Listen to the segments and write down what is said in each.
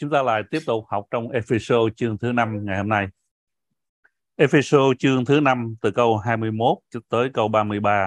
Chúng ta lại tiếp tục học trong Ephesos chương thứ 5 ngày hôm nay. Ephesos chương thứ 5 từ câu 21 cho tới câu 33.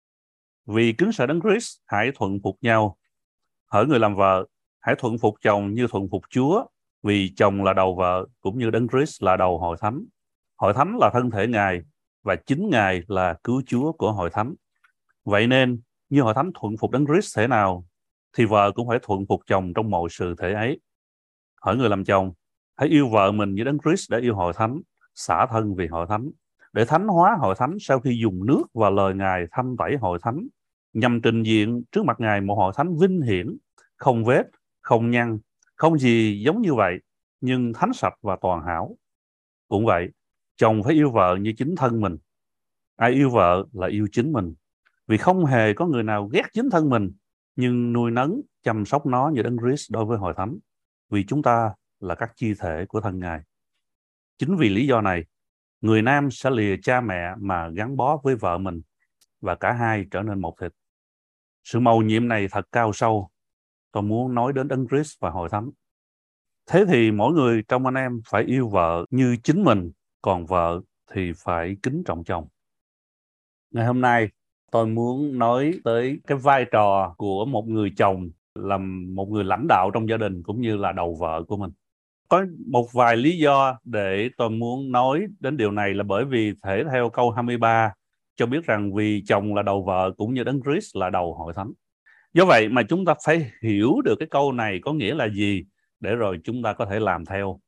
Vì kính sợ Đấng Christ, hãy thuận phục nhau. Hỡi người làm vợ, hãy thuận phục chồng như thuận phục Chúa, vì chồng là đầu vợ, cũng như Đấng Christ là đầu hội thánh. Hội thánh là thân thể Ngài, và chính Ngài là cứu Chúa của hội thánh. Vậy nên, như hội thánh thuận phục Đấng Christ thế nào, thì vợ cũng phải thuận phục chồng trong mọi sự thể ấy. Hỡi người làm chồng, hãy yêu vợ mình như Đấng Christ đã yêu hội thánh, xả thân vì hội thánh, để thánh hóa hội thánh sau khi dùng nước và lời Ngài thanh tẩy hội thánh, nhằm trình diện trước mặt Ngài một hội thánh vinh hiển, không vết, không nhăn, không gì giống như vậy, nhưng thánh sạch và toàn hảo. Cũng vậy, chồng phải yêu vợ như chính thân mình. Ai yêu vợ là yêu chính mình, vì không hề có người nào ghét chính thân mình, nhưng nuôi nấng, chăm sóc nó như Đấng Christ đối với hội thánh, vì chúng ta là các chi thể của thân Ngài. Chính vì lý do này, người nam sẽ lìa cha mẹ mà gắn bó với vợ mình, và cả hai trở nên một thịt. Sự mầu nhiệm này thật cao sâu. Tôi muốn nói đến Đấng Christ và hội thánh. Thế thì mỗi người trong anh em phải yêu vợ như chính mình, còn vợ thì phải kính trọng chồng. Ngày hôm nay, tôi muốn nói tới cái vai trò của một người chồng, là một người lãnh đạo trong gia đình cũng như là đầu vợ của mình. Có một vài lý do để tôi muốn nói đến điều này, là bởi vì thể theo câu 23 cho biết rằng vì chồng là đầu vợ cũng như Đấng Christ là đầu hội thánh. Do vậy mà chúng ta phải hiểu được cái câu này có nghĩa là gì để rồi chúng ta có thể làm theo.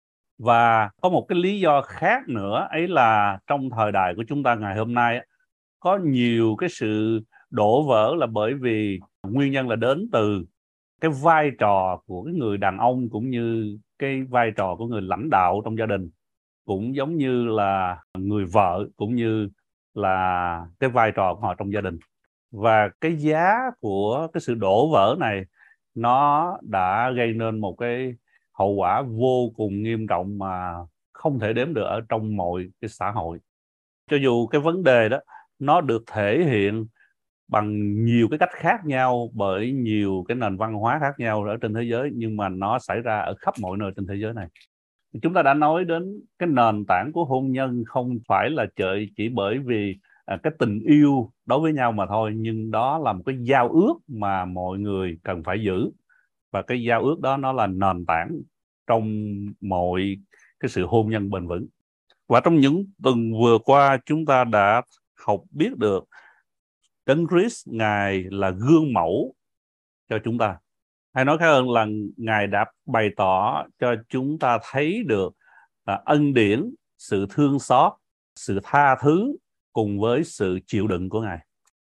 Và có một cái lý do khác nữa, ấy là trong thời đại của chúng ta ngày hôm nay có nhiều cái sự đổ vỡ, là bởi vì nguyên nhân là đến từ cái vai trò của cái người đàn ông cũng như cái vai trò của người lãnh đạo trong gia đình, cũng giống như là người vợ cũng như là cái vai trò của họ trong gia đình. Và cái giá của cái sự đổ vỡ này nó đã gây nên một cái hậu quả vô cùng nghiêm trọng mà không thể đếm được ở trong mọi cái xã hội. Cho dù cái vấn đề đó nó được thể hiện bằng nhiều cái cách khác nhau bởi nhiều cái nền văn hóa khác nhau ở trên thế giới, nhưng mà nó xảy ra ở khắp mọi nơi trên thế giới này. Chúng ta đã nói đến cái nền tảng của hôn nhân không phải là chỉ bởi vì cái tình yêu đối với nhau mà thôi, nhưng đó là một cái giao ước mà mọi người cần phải giữ, và cái giao ước đó nó là nền tảng trong mọi cái sự hôn nhân bền vững. Và trong những tuần vừa qua, chúng ta đã học biết được Đấng Christ Ngài là gương mẫu cho chúng ta. Hay nói khác hơn là Ngài đã bày tỏ cho chúng ta thấy được ân điển, sự thương xót, sự tha thứ cùng với sự chịu đựng của Ngài.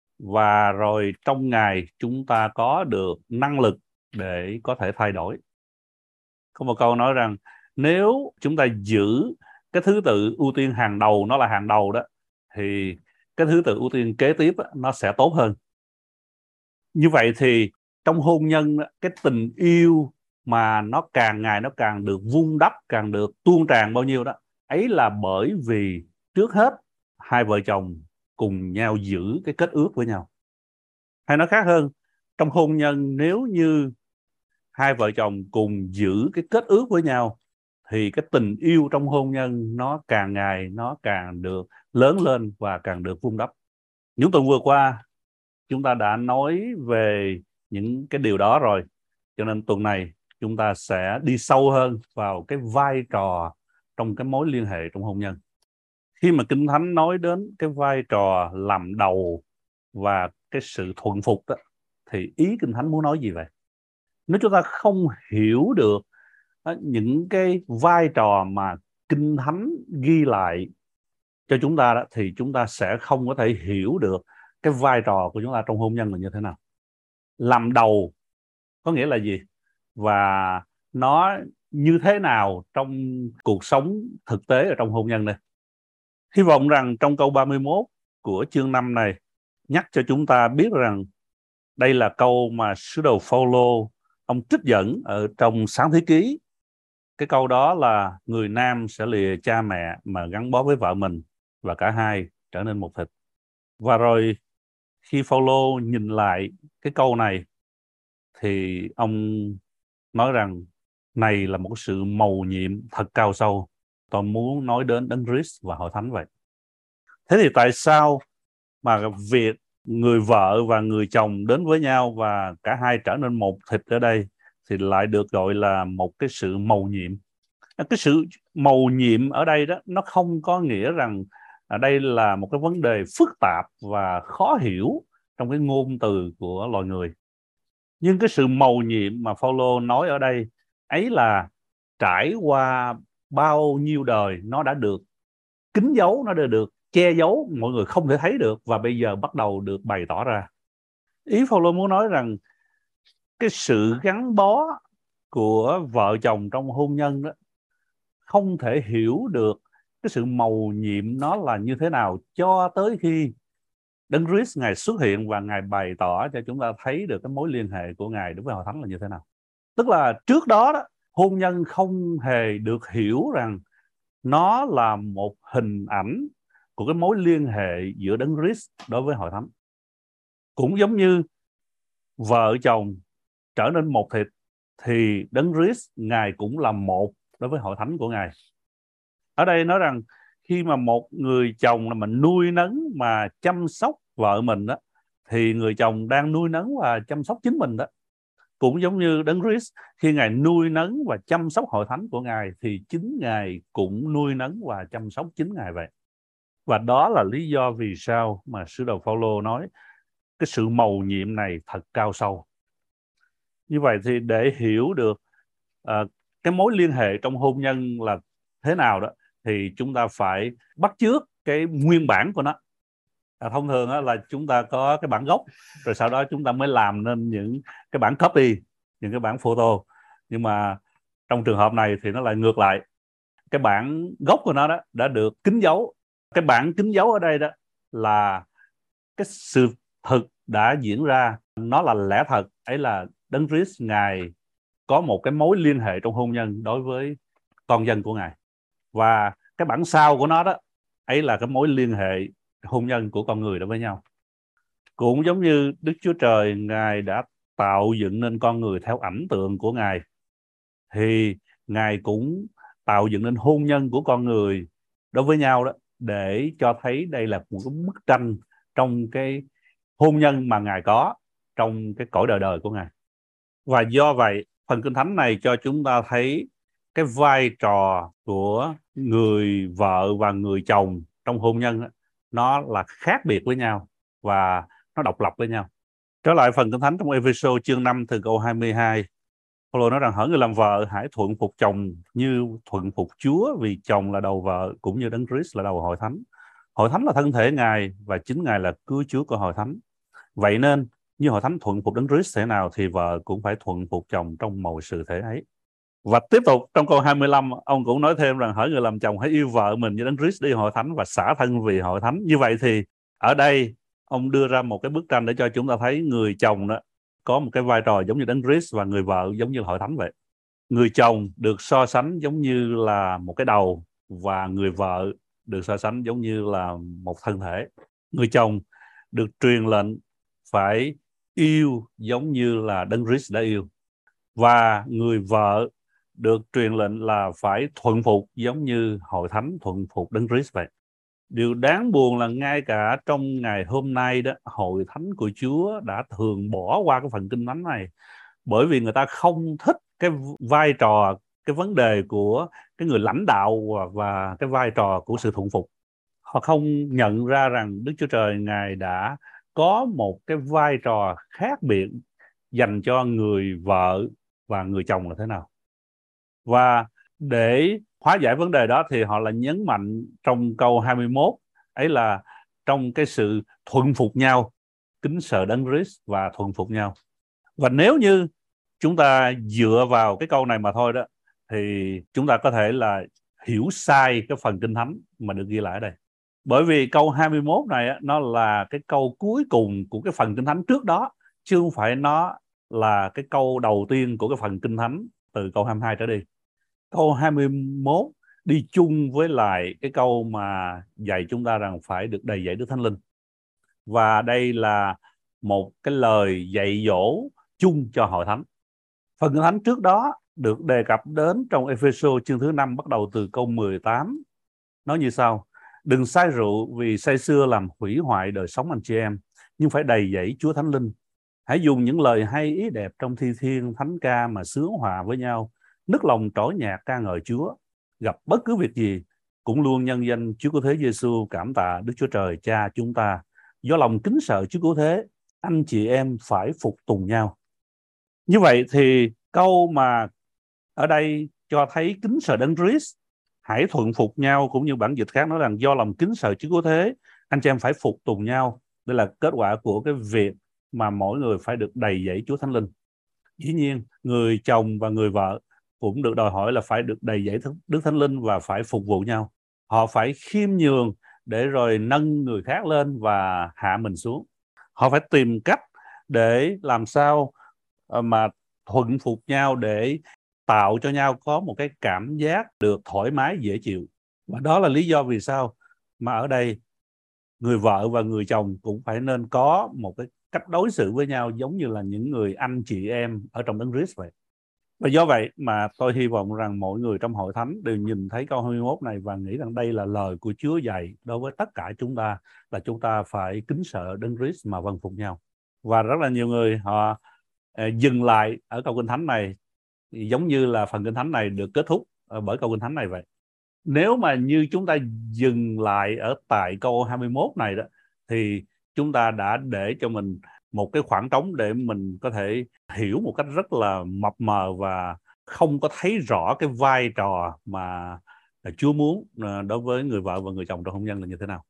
Và rồi trong Ngài chúng ta có được năng lực để có thể thay đổi. Có một câu nói rằng nếu chúng ta giữ cái thứ tự ưu tiên hàng đầu, nó là hàng đầu đó, thì cái thứ tự ưu tiên kế tiếp nó sẽ tốt hơn. Như vậy thì trong hôn nhân, cái tình yêu mà nó càng ngày nó càng được vun đắp, càng được tuôn tràn bao nhiêu đó, ấy là bởi vì trước hết hai vợ chồng cùng nhau giữ cái kết ước với nhau. Hay nói khác hơn, trong hôn nhân nếu như hai vợ chồng cùng giữ cái kết ước với nhau, thì cái tình yêu trong hôn nhân nó càng ngày nó càng được lớn lên và càng được vun đắp. Những tuần vừa qua chúng ta đã nói về những cái điều đó rồi, cho nên tuần này chúng ta sẽ đi sâu hơn vào cái vai trò trong cái mối liên hệ trong hôn nhân. Khi mà Kinh Thánh nói đến cái vai trò làm đầu và cái sự thuận phục đó, thì ý Kinh Thánh muốn nói gì vậy? Nếu chúng ta không hiểu được những cái vai trò mà Kinh Thánh ghi lại cho chúng ta đó, thì chúng ta sẽ không có thể hiểu được cái vai trò của chúng ta trong hôn nhân là như thế nào. Làm đầu có nghĩa là gì? Và nó như thế nào trong cuộc sống thực tế ở trong hôn nhân này? Hy vọng rằng trong câu 31 của chương 5 này nhắc cho chúng ta biết rằng đây là câu mà sứ đồ Phaolô ông trích dẫn ở trong Sáng Thế Ký. Cái câu đó là người nam sẽ lìa cha mẹ mà gắn bó với vợ mình, và cả hai trở nên một thịt. Và rồi khi Phaolô nhìn lại cái câu này thì ông nói rằng Này là một sự mầu nhiệm thật cao sâu. Tôi muốn nói đến Đấng Christ và hội thánh vậy. Thế thì tại sao mà việc người vợ và người chồng đến với nhau và cả hai trở nên một thịt ở đây thì lại được gọi là một cái sự mầu nhiệm? Cái sự mầu nhiệm ở đây đó, nó không có nghĩa rằng đây là một cái vấn đề phức tạp và khó hiểu trong cái ngôn từ của loài người. Nhưng cái sự mầu nhiệm mà Phaolô nói ở đây ấy là trải qua bao nhiêu đời nó đã được kín dấu, nó đã được che giấu, mọi người không thể thấy được, và bây giờ bắt đầu được bày tỏ ra. Ý Phaolô muốn nói rằng cái sự gắn bó của vợ chồng trong hôn nhân đó không thể hiểu được cái sự mầu nhiệm nó là như thế nào cho tới khi Đấng Christ Ngài xuất hiện và Ngài bày tỏ cho chúng ta thấy được cái mối liên hệ của Ngài đối với hội thánh là như thế nào. Tức là trước đó, hôn nhân không hề được hiểu rằng nó là một hình ảnh của cái mối liên hệ giữa Đấng Christ đối với hội thánh. Cũng giống như vợ chồng trở nên một thịt thì Đấng Christ Ngài cũng là một đối với hội thánh của Ngài. Ở đây nói rằng khi mà một người chồng là mình nuôi nấng mà chăm sóc vợ mình đó, thì người chồng đang nuôi nấng và chăm sóc chính mình đó. Cũng giống như Đấng Christ khi Ngài nuôi nấng và chăm sóc hội thánh của Ngài thì chính Ngài cũng nuôi nấng và chăm sóc chính Ngài vậy. Và đó là lý do vì sao mà sứ đồ Phaolô nói cái sự mầu nhiệm này thật cao sâu. Như vậy thì để hiểu được cái mối liên hệ trong hôn nhân là thế nào đó thì chúng ta phải bắt chước cái nguyên bản của nó. Thông thường là chúng ta có cái bản gốc, rồi sau đó chúng ta mới làm nên những cái bản copy, những cái bản photo. Nhưng mà trong trường hợp này thì nó lại ngược lại. Cái bản gốc của nó đó đã được kín dấu. Cái bản kín dấu ở đây đó là cái sự thực đã diễn ra, nó là lẽ thật. Ấy là Đấng Christ Ngài có một cái mối liên hệ trong hôn nhân đối với con dân của Ngài. Và cái bản sao của nó đó, ấy là cái mối liên hệ hôn nhân của con người đối với nhau. Cũng giống như Đức Chúa Trời Ngài đã tạo dựng nên con người theo ảnh tượng của Ngài, thì Ngài cũng tạo dựng nên hôn nhân của con người đối với nhau đó, để cho thấy đây là một cái bức tranh trong cái hôn nhân mà Ngài có trong cái cõi đời đời của Ngài. Và do vậy, phần Kinh Thánh này cho chúng ta thấy cái vai trò của người vợ và người chồng trong hôn nhân đó, nó là khác biệt với nhau và nó độc lập với nhau. Trở lại phần Kinh Thánh trong Ê-phê-sô chương 5 từ câu 22, Phaolô nói rằng: hỡi người làm vợ, hãy thuận phục chồng như thuận phục Chúa, vì chồng là đầu vợ, cũng như Đấng Christ là đầu hội thánh. Hội thánh là thân thể Ngài và chính Ngài là cứu Chúa của hội thánh. Vậy nên như hội thánh thuận phục Đấng Christ thế nào thì vợ cũng phải thuận phục chồng trong mọi sự thể ấy. Và tiếp tục trong câu 25, ông cũng nói thêm rằng: hỡi người làm chồng, hãy yêu vợ mình như Đấng Christ yêu hội thánh và xả thân vì hội thánh. Như vậy thì ở đây ông đưa ra một cái bức tranh để cho chúng ta thấy người chồng đó có một cái vai trò giống như Đấng Christ và người vợ giống như hội thánh vậy. Người chồng được so sánh giống như là một cái đầu và người vợ được so sánh giống như là một thân thể. Người chồng được truyền lệnh phải yêu giống như là Đấng Christ đã yêu, và người vợ được truyền lệnh là phải thuận phục giống như hội thánh thuận phục Đấng Christ vậy. Điều đáng buồn là ngay cả trong ngày hôm nay đó, hội thánh của Chúa đã thường bỏ qua cái phần kinh thánh này, bởi vì người ta không thích cái vai trò, cái vấn đề của cái người lãnh đạo và cái vai trò của sự thuận phục. Họ không nhận ra rằng Đức Chúa Trời Ngài đã có một cái vai trò khác biệt dành cho người vợ và người chồng là thế nào. Và để hóa giải vấn đề đó thì họ lại nhấn mạnh trong câu 21, ấy là trong cái sự thuận phục nhau, kính sợ Đấng Christ và thuận phục nhau. Và nếu như chúng ta dựa vào cái câu này mà thôi đó, thì chúng ta có thể là hiểu sai cái phần kinh thánh mà được ghi lại ở đây. Bởi vì câu 21 này á, nó là cái câu cuối cùng của cái phần kinh thánh trước đó, chứ không phải nó là cái câu đầu tiên của cái phần kinh thánh từ câu 22 trở đi. Câu 21 đi chung với lại cái câu mà dạy chúng ta rằng phải được đầy dạy Đức Thánh Linh. Và đây là một cái lời dạy dỗ chung cho hội thánh. Phần kinh thánh trước đó được đề cập đến trong Ê-phê-sô chương thứ 5 bắt đầu từ câu 18. Nói như sau: đừng say rượu vì say sưa làm hủy hoại đời sống anh chị em, nhưng phải đầy dẫy Chúa Thánh Linh. Hãy dùng những lời hay ý đẹp trong thi thiên thánh ca mà sướng hòa với nhau, nức lòng trỗi nhạc ca ngợi Chúa. Gặp bất cứ việc gì cũng luôn nhân danh Chúa Cứu Thế Giêsu cảm tạ Đức Chúa Trời Cha chúng ta. Do lòng kính sợ Chúa Cứu Thế, anh chị em phải phục tùng nhau. Như vậy thì câu mà ở đây cho thấy kính sợ Đấng Christ, hãy thuận phục nhau, cũng như bản dịch khác nói rằng do lòng kính sợ Chúa Cứu Thế, anh chị em phải phục tùng nhau. Đây là kết quả của cái việc mà mỗi người phải được đầy dẫy Chúa Thánh Linh. Dĩ nhiên, người chồng và người vợ cũng được đòi hỏi là phải được đầy dẫy Đức Thánh Linh và phải phục vụ nhau. Họ phải khiêm nhường để rồi nâng người khác lên và hạ mình xuống. Họ phải tìm cách để làm sao mà thuận phục nhau, để tạo cho nhau có một cái cảm giác được thoải mái dễ chịu. Và đó là lý do vì sao mà ở đây người vợ và người chồng cũng phải nên có một cái cách đối xử với nhau giống như là những người anh chị em ở trong Đấng Christ vậy. Và do vậy mà tôi hy vọng rằng mọi người trong hội thánh đều nhìn thấy câu 21 này và nghĩ rằng đây là lời của Chúa dạy đối với tất cả chúng ta, là chúng ta phải kính sợ Đấng Christ mà vâng phục nhau. Và rất là nhiều người họ dừng lại ở câu Kinh Thánh này, giống như là phần Kinh Thánh này được kết thúc bởi câu Kinh Thánh này vậy. Nếu mà như chúng ta dừng lại ở tại câu 21 này đó, thì chúng ta đã để cho mình một cái khoảng trống để mình có thể hiểu một cách rất là mập mờ và không có thấy rõ cái vai trò mà Chúa muốn đối với người vợ và người chồng trong hôn nhân là như thế nào.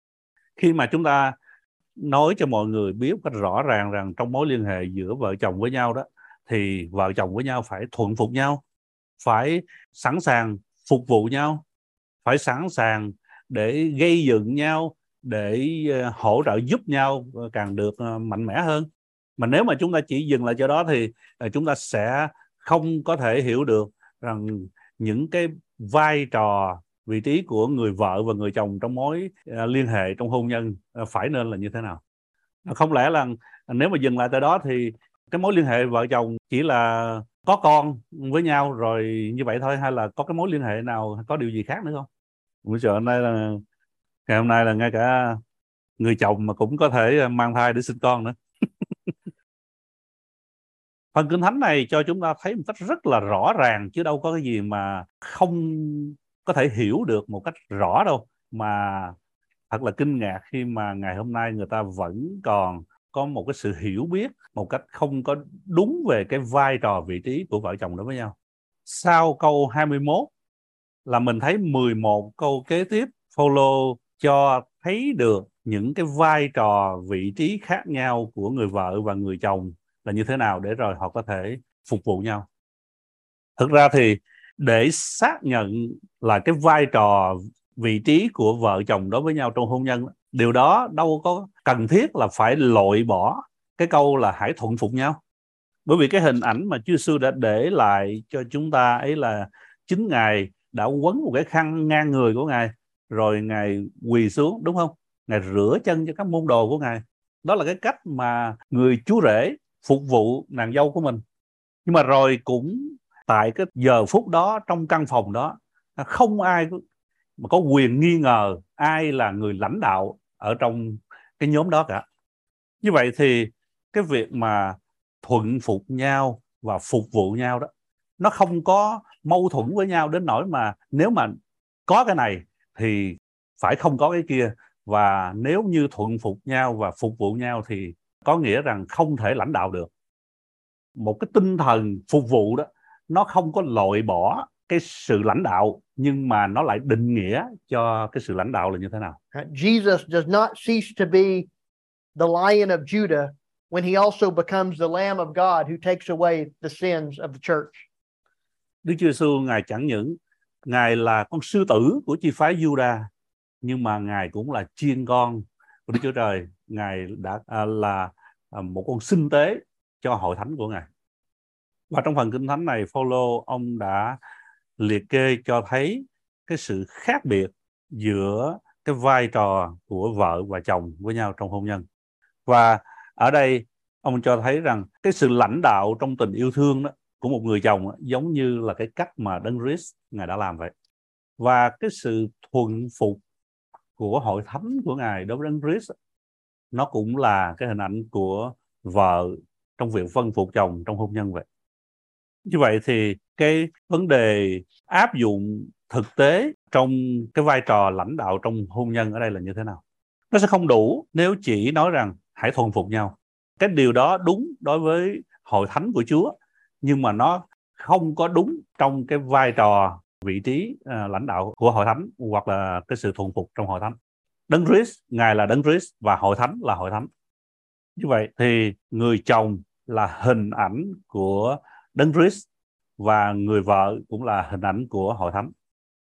Khi mà chúng ta nói cho mọi người biết cách rõ ràng rằng trong mối liên hệ giữa vợ chồng với nhau đó, thì vợ chồng với nhau phải thuận phục nhau, phải sẵn sàng phục vụ nhau, phải sẵn sàng để gây dựng nhau, để hỗ trợ giúp nhau càng được mạnh mẽ hơn. Mà nếu mà chúng ta chỉ dừng lại chỗ đó thì chúng ta sẽ không có thể hiểu được rằng những cái vai trò, vị trí của người vợ và người chồng trong mối liên hệ trong hôn nhân phải nên là như thế nào. Không lẽ là nếu mà dừng lại tại đó thì cái mối liên hệ vợ chồng chỉ là có con với nhau rồi như vậy thôi, hay là có cái mối liên hệ nào, có điều gì khác nữa không? Ủa trời, ngày hôm nay là ngay cả người chồng mà cũng có thể mang thai để sinh con nữa. Phần Kinh Thánh này cho chúng ta thấy một cách rất là rõ ràng, chứ đâu có cái gì mà không có thể hiểu được một cách rõ đâu. Mà thật là kinh ngạc khi mà ngày hôm nay người ta vẫn còn có một cái sự hiểu biết một cách không có đúng về cái vai trò, vị trí của vợ chồng đối với nhau. Sau câu 21 là mình thấy 11 câu kế tiếp Phaolô cho thấy được những cái vai trò, vị trí khác nhau của người vợ và người chồng là như thế nào để rồi họ có thể phục vụ nhau. Thực ra thì để xác nhận là cái vai trò, vị trí của vợ chồng đối với nhau trong hôn nhân, điều đó đâu có cần thiết là phải loại bỏ cái câu là hãy thuận phục nhau. Bởi vì cái hình ảnh mà Chúa Giêsu đã để lại cho chúng ta ấy là chính Ngài đã quấn một cái khăn ngang người của Ngài, rồi Ngài quỳ xuống, đúng không? Ngài rửa chân cho các môn đồ của Ngài. Đó là cái cách mà người chú rể phục vụ nàng dâu của mình. Nhưng mà rồi cũng tại cái giờ phút đó, trong căn phòng đó, không ai mà có quyền nghi ngờ ai là người lãnh đạo ở trong cái nhóm đó cả. Như vậy thì cái việc mà thuận phục nhau và phục vụ nhau đó, nó không có mâu thuẫn với nhau đến nỗi mà nếu mà có cái này thì phải không có cái kia. Và nếu như thuận phục nhau và phục vụ nhau thì có nghĩa rằng không thể lãnh đạo được. Một cái tinh thần phục vụ đó, nó không có loại bỏ cái sự lãnh đạo, nhưng mà nó lại định nghĩa cho cái sự lãnh đạo là như thế nào. Jesus does not cease to be the Lion of Judah when he also becomes the Lamb of God who takes away the sins of the church. Đức Chúa Giêsu Ngài chẳng những Ngài là con sư tử của chi phái Judah, nhưng mà Ngài cũng là chiên con của Đức Chúa Trời. Ngài đã là một con sinh tế cho hội thánh của Ngài. Và trong phần Kinh Thánh này, Phaolô ông đã liệt kê cho thấy cái sự khác biệt giữa cái vai trò của vợ và chồng với nhau trong hôn nhân. Và ở đây ông cho thấy rằng cái sự lãnh đạo trong tình yêu thương đó của một người chồng giống như là cái cách mà Đấng Christ Ngài đã làm vậy. Và cái sự thuần phục của hội thánh của Ngài đối với Đấng Christ, nó cũng là cái hình ảnh của vợ trong việc vâng phục chồng trong hôn nhân vậy. Như vậy thì cái vấn đề áp dụng thực tế trong cái vai trò lãnh đạo trong hôn nhân ở đây là như thế nào? Nó sẽ không đủ nếu chỉ nói rằng hãy thuần phục nhau. Cái điều đó đúng đối với hội thánh của Chúa, nhưng mà nó không có đúng trong cái vai trò vị trí lãnh đạo của hội thánh hoặc là cái sự thuần phục trong hội thánh. Đấng Christ, Ngài là Đấng Christ và hội thánh là hội thánh. Như vậy thì người chồng là hình ảnh của Đấng Christ và người vợ cũng là hình ảnh của hội thánh.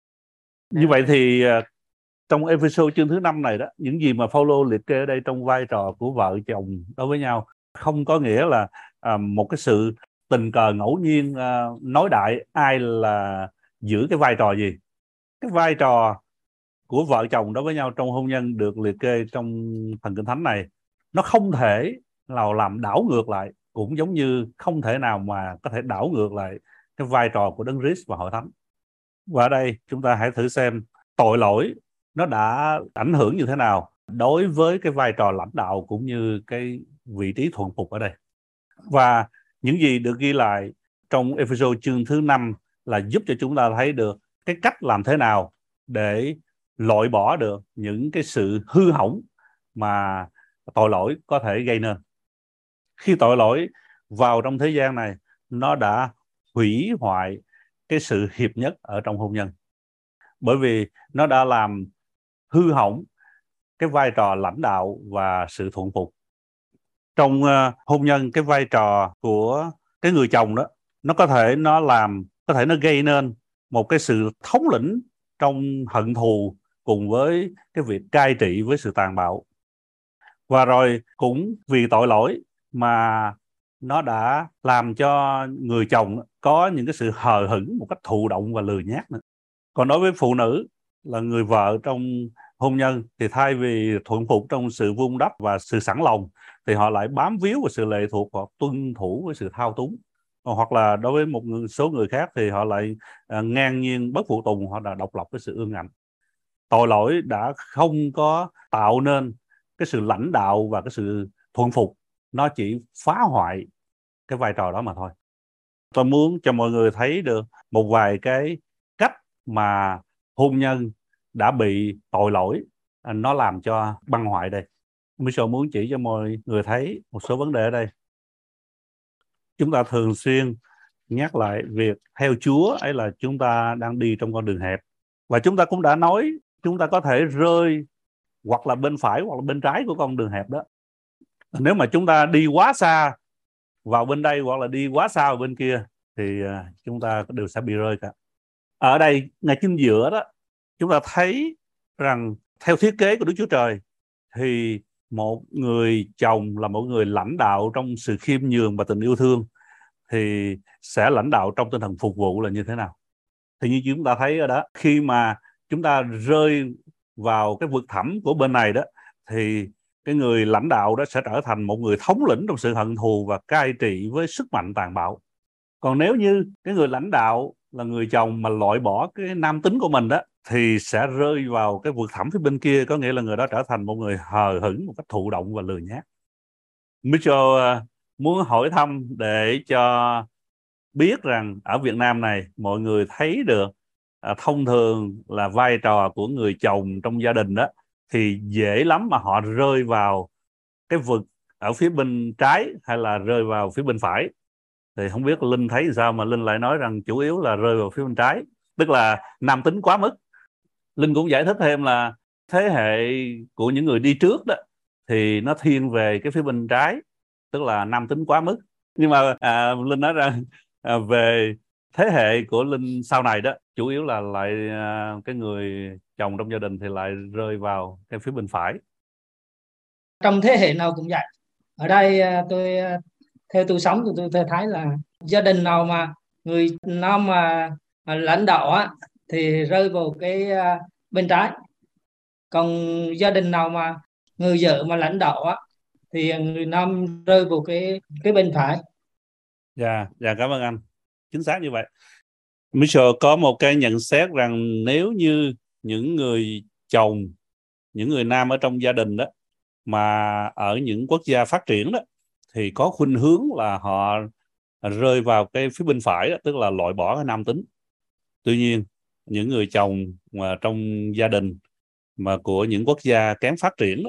Như vậy thì trong episode chương thứ 5 này đó, những gì mà Phaolô liệt kê ở đây trong vai trò của vợ chồng đối với nhau không có nghĩa là một cái sự tình cờ ngẫu nhiên nói đại ai là giữ cái vai trò gì. Cái vai trò của vợ chồng đối với nhau trong hôn nhân được liệt kê trong phần Kinh Thánh này, nó không thể nào làm đảo ngược lại, cũng giống như không thể nào mà có thể đảo ngược lại cái vai trò của Đấng Christ và hội thánh. Và ở đây chúng ta hãy thử xem tội lỗi nó đã ảnh hưởng như thế nào đối với cái vai trò lãnh đạo cũng như cái vị trí thuần phục ở đây. Và những gì được ghi lại trong episode chương thứ 5 là giúp cho chúng ta thấy được cái cách làm thế nào để loại bỏ được những cái sự hư hỏng mà tội lỗi có thể gây nên. Khi tội lỗi vào trong thế gian này, nó đã hủy hoại cái sự hiệp nhất ở trong hôn nhân, bởi vì nó đã làm hư hỏng cái vai trò lãnh đạo và sự thuần phục. Trong hôn nhân, cái vai trò của cái người chồng đó, nó có thể nó gây nên một cái sự thống lĩnh trong hận thù cùng với cái việc cai trị với sự tàn bạo. Và rồi cũng vì tội lỗi mà nó đã làm cho người chồng có những cái sự hờ hững một cách thụ động và lười nhác nữa. Còn đối với phụ nữ là người vợ trong hôn nhân thì thay vì thuận phục trong sự vun đắp và sự sẵn lòng thì họ lại bám víu vào sự lệ thuộc hoặc tuân thủ với sự thao túng. Hoặc là đối với một số người khác thì họ lại ngang nhiên bất phụ tùng hoặc là độc lập với sự ương ngạnh. Tội lỗi đã không có tạo nên cái sự lãnh đạo và cái sự thuần phục, nó chỉ phá hoại cái vai trò đó mà thôi. Tôi muốn cho mọi người thấy được một vài cái cách mà hôn nhân đã bị tội lỗi nó làm cho băng hoại đây. Michelle muốn chỉ cho mọi người thấy một số vấn đề ở đây. Chúng ta thường xuyên nhắc lại việc theo Chúa ấy là chúng ta đang đi trong con đường hẹp. Và chúng ta cũng đã nói chúng ta có thể rơi hoặc là bên phải hoặc là bên trái của con đường hẹp đó. Nếu mà chúng ta đi quá xa vào bên đây hoặc là đi quá xa vào bên kia thì chúng ta đều sẽ bị rơi cả. Ở đây ngay chính giữa đó, chúng ta thấy rằng theo thiết kế của Đức Chúa Trời thì một người chồng là một người lãnh đạo trong sự khiêm nhường và tình yêu thương thì sẽ lãnh đạo trong tinh thần phục vụ là như thế nào. Thì như chúng ta thấy ở đó, khi mà chúng ta rơi vào cái vực thẳm của bên này đó thì cái người lãnh đạo đó sẽ trở thành một người thống lĩnh trong sự hận thù và cai trị với sức mạnh tàn bạo. Còn nếu như cái người lãnh đạo là người chồng mà loại bỏ cái nam tính của mình đó thì sẽ rơi vào cái vực thẳm phía bên kia, có nghĩa là người đó trở thành một người hờ hững, một cách thụ động và lười nhác. Mitchell muốn hỏi thăm để cho biết rằng ở Việt Nam này mọi người thấy được thông thường là vai trò của người chồng trong gia đình đó thì dễ lắm mà họ rơi vào cái vực ở phía bên trái hay là rơi vào phía bên phải. Thì không biết Linh thấy sao mà Linh lại nói rằng chủ yếu là rơi vào phía bên trái, tức là nam tính quá mức. Linh cũng giải thích thêm là thế hệ của những người đi trước đó thì nó thiên về cái phía bên trái, tức là nam tính quá mức. Nhưng mà Linh nói rằng về thế hệ của Linh sau này đó, chủ yếu là lại cái người chồng trong gia đình thì lại rơi vào cái phía bên phải. Trong thế hệ nào cũng vậy. Ở đây theo tôi sống thì tôi thấy là gia đình nào mà người nam mà lãnh đạo á thì rơi vào cái bên trái, còn gia đình nào mà người vợ mà lãnh đạo á thì người nam rơi vào cái bên phải. Dạ, cảm ơn anh. chính xác như vậy. Mitchell có một cái nhận xét rằng nếu như những người chồng, những người nam ở trong gia đình đó mà ở những quốc gia phát triển đó thì có khuynh hướng là họ rơi vào cái phía bên phải đó, tức là loại bỏ cái nam tính. Tuy nhiên những người chồng mà trong gia đình mà của những quốc gia kém phát triển đó,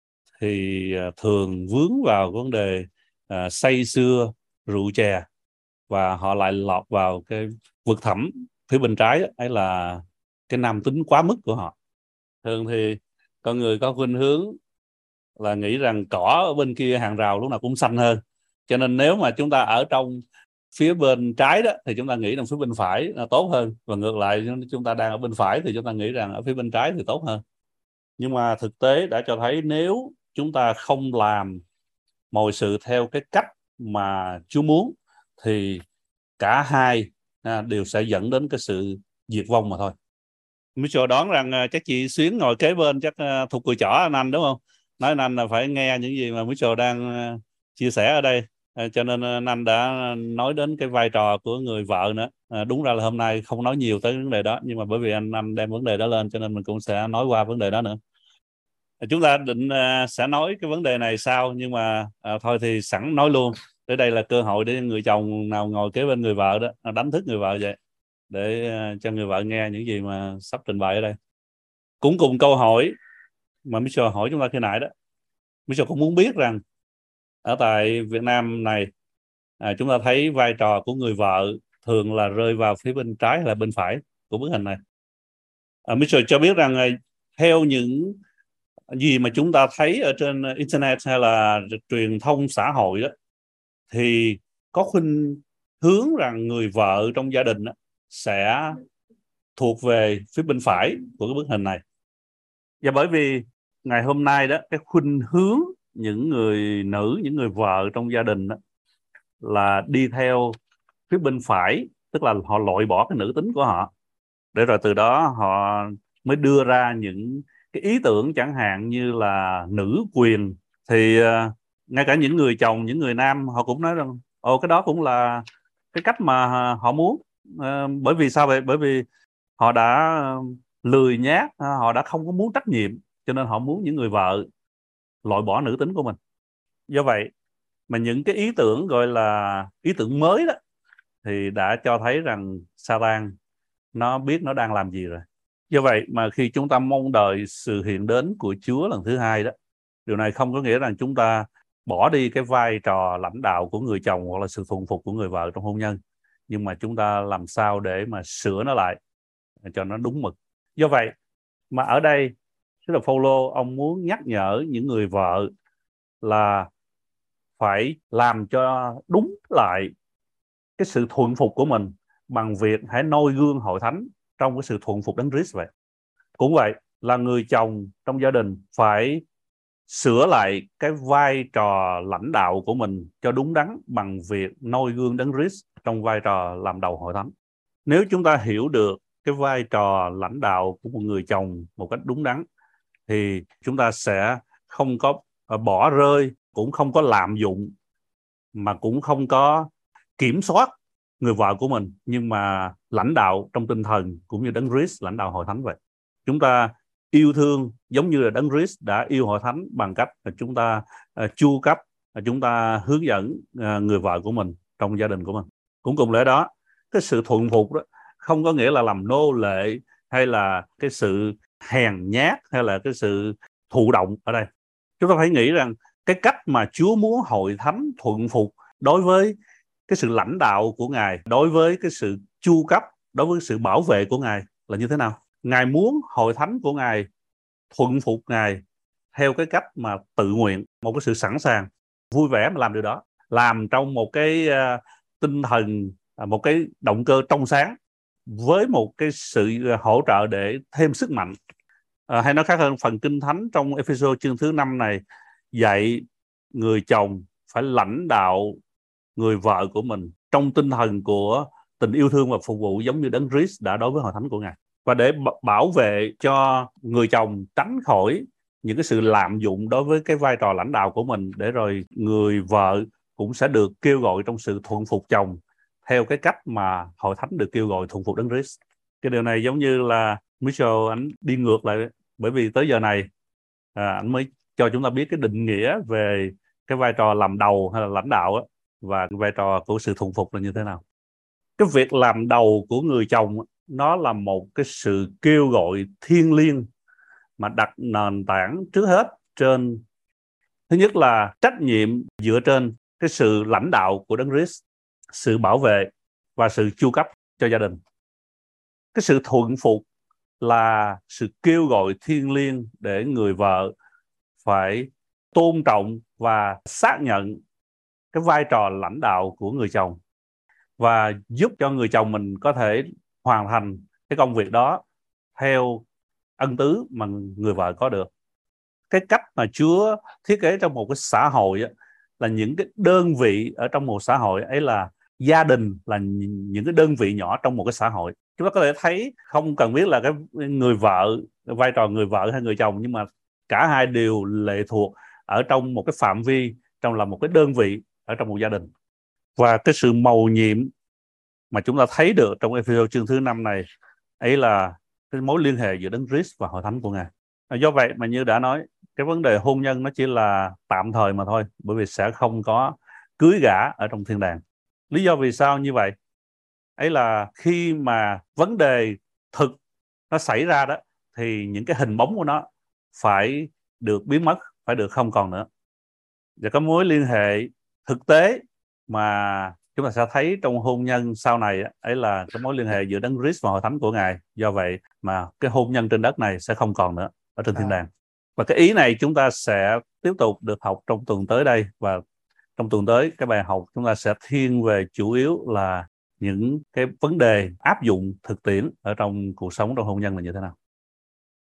thì thường vướng vào vấn đề say sưa rượu chè, và họ lại lọt vào cái vực thẳm phía bên trái đó, ấy là cái nam tính quá mức của họ. Thường thì con người có khuynh hướng là nghĩ rằng cỏ ở bên kia hàng rào lúc nào cũng xanh hơn, cho nên nếu mà chúng ta ở trong phía bên trái đó thì chúng ta nghĩ rằng phía bên phải là tốt hơn, và ngược lại chúng ta đang ở bên phải thì chúng ta nghĩ rằng ở phía bên trái thì tốt hơn. Nhưng mà thực tế đã cho thấy nếu chúng ta không làm mọi sự theo cái cách mà Chúa muốn thì cả hai đều sẽ dẫn đến cái sự diệt vong mà thôi. Mitchell đoán rằng chắc chị Xuyến ngồi kế bên chắc thuộc cùi chỏ anh đúng không? Nói anh là phải nghe những gì mà Mitchell đang chia sẻ ở đây. Cho nên anh đã nói đến cái vai trò của người vợ nữa. Đúng ra là hôm nay không nói nhiều tới vấn đề đó, nhưng mà bởi vì anh đem vấn đề đó lên cho nên mình cũng sẽ nói qua vấn đề đó nữa. Chúng ta định sẽ nói cái vấn đề này sau, nhưng mà thôi thì sẵn nói luôn. Tới đây là cơ hội để người chồng nào ngồi kế bên người vợ đó đánh thức người vợ vậy, để cho người vợ nghe những gì mà sắp trình bày ở đây. Cũng cùng câu hỏi mà Mitchell hỏi chúng ta khi nãy đó, Mitchell cũng muốn biết rằng ở tại Việt Nam này chúng ta thấy vai trò của người vợ thường là rơi vào phía bên trái hay là bên phải của bức hình này. Mitchell cho biết rằng theo những gì mà chúng ta thấy ở trên internet hay là truyền thông xã hội đó, thì có khuynh hướng rằng người vợ trong gia đình đó sẽ thuộc về phía bên phải của cái bức hình này. Và bởi vì ngày hôm nay đó, cái khuynh hướng những người nữ, những người vợ trong gia đình đó, là đi theo phía bên phải, tức là họ loại bỏ cái nữ tính của họ, để rồi từ đó họ mới đưa ra những cái ý tưởng chẳng hạn như là nữ quyền. Thì ngay cả những người chồng, những người nam họ cũng nói rằng cái đó cũng là cái cách mà họ muốn. Bởi vì sao vậy? Bởi vì họ đã lười nhác, họ đã không có muốn trách nhiệm, cho nên họ muốn những người vợ loại bỏ nữ tính của mình. Do vậy mà những cái ý tưởng gọi là ý tưởng mới đó thì đã cho thấy rằng Satan nó biết nó đang làm gì rồi. Do vậy mà khi chúng ta mong đợi sự hiện đến của Chúa lần thứ hai đó, điều này không có nghĩa rằng chúng ta bỏ đi cái vai trò lãnh đạo của người chồng hoặc là sự thuần phục của người vợ trong hôn nhân, nhưng mà chúng ta làm sao để mà sửa nó lại cho nó đúng mực. Do vậy mà ở đây Sứ đồ Phaolô ông muốn nhắc nhở những người vợ là phải làm cho đúng lại cái sự thuần phục của mình bằng việc hãy noi gương hội thánh trong cái sự thuần phục Đấng Christ vậy. Cũng vậy là người chồng trong gia đình phải sửa lại cái vai trò lãnh đạo của mình cho đúng đắn bằng việc noi gương Đấng Christ trong vai trò làm đầu hội thánh. Nếu chúng ta hiểu được cái vai trò lãnh đạo của một người chồng một cách đúng đắn thì chúng ta sẽ không có bỏ rơi, cũng không có lạm dụng, mà cũng không có kiểm soát người vợ của mình, nhưng mà lãnh đạo trong tinh thần cũng như Đấng Christ lãnh đạo hội thánh vậy. Chúng ta yêu thương giống như là Đấng Christ đã yêu hội thánh bằng cách là chúng ta chu cấp, chúng ta hướng dẫn người vợ của mình trong gia đình của mình. Cũng cùng lẽ đó, cái sự thuần phục đó không có nghĩa là làm nô lệ hay là cái sự hèn nhát hay là cái sự thụ động ở đây. Chúng ta phải nghĩ rằng cái cách mà Chúa muốn hội thánh thuần phục đối với cái sự lãnh đạo của Ngài, đối với cái sự chu cấp, đối với sự bảo vệ của Ngài là như thế nào. Ngài muốn hội thánh của Ngài thuần phục Ngài theo cái cách mà tự nguyện, một cái sự sẵn sàng, vui vẻ mà làm điều đó, làm trong một cái tinh thần, một cái động cơ trong sáng, với một cái sự hỗ trợ để thêm sức mạnh. Hay nói khác hơn, phần Kinh Thánh trong Ephesos chương thứ 5 này dạy người chồng phải lãnh đạo người vợ của mình trong tinh thần của tình yêu thương và phục vụ giống như Đấng Christ đã đối với hội thánh của Ngài. Và để bảo vệ cho người chồng tránh khỏi những cái sự lạm dụng đối với cái vai trò lãnh đạo của mình, để rồi người vợ cũng sẽ được kêu gọi trong sự thuần phục chồng theo cái cách mà hội thánh được kêu gọi thuần phục Đấng Christ. Cái điều này giống như là Mitchell anh đi ngược lại, bởi vì tới giờ này anh mới cho chúng ta biết cái định nghĩa về cái vai trò làm đầu hay là lãnh đạo á, và cái vai trò của sự thuần phục là như thế nào. Cái việc làm đầu của người chồng nó là một cái sự kêu gọi thiêng liêng mà đặt nền tảng trước hết trên, thứ nhất là trách nhiệm dựa trên cái sự lãnh đạo của Đấng Christ, sự bảo vệ và sự chu cấp cho gia đình. Cái sự thuận phục là sự kêu gọi thiêng liêng để người vợ phải tôn trọng và xác nhận cái vai trò lãnh đạo của người chồng và giúp cho người chồng mình có thể hoàn thành cái công việc đó theo ân tứ mà người vợ có được. Cái cách mà Chúa thiết kế trong một cái xã hội á, là những cái đơn vị ở trong một xã hội ấy, là gia đình là những cái đơn vị nhỏ trong một cái xã hội. Chúng ta có thể thấy không cần biết là cái người vợ, vai trò người vợ hay người chồng, nhưng mà cả hai đều lệ thuộc ở trong một cái phạm vi, trong là một cái đơn vị ở trong một gia đình. Và cái sự mầu nhiệm mà chúng ta thấy được trong Ephesos chương thứ 5 này ấy là cái mối liên hệ giữa Đấng Christ và hội thánh của Ngài. Do vậy mà như đã nói, cái vấn đề hôn nhân nó chỉ là tạm thời mà thôi, bởi vì sẽ không có cưới gả ở trong thiên đàng. Lý do vì sao như vậy ấy là khi mà vấn đề thực nó xảy ra đó, thì những cái hình bóng của nó phải được biến mất, phải được không còn nữa. Và có mối liên hệ thực tế mà chúng ta sẽ thấy trong hôn nhân sau này ấy là cái mối liên hệ giữa Đấng Christ và hội thánh của Ngài. Do vậy mà cái hôn nhân trên đất này sẽ không còn nữa ở trên thiên đàng. Và cái ý này chúng ta sẽ tiếp tục được học trong tuần tới đây, và trong tuần tới cái bài học chúng ta sẽ thiên về chủ yếu là những cái vấn đề áp dụng thực tiễn ở trong cuộc sống, trong hôn nhân là như thế nào.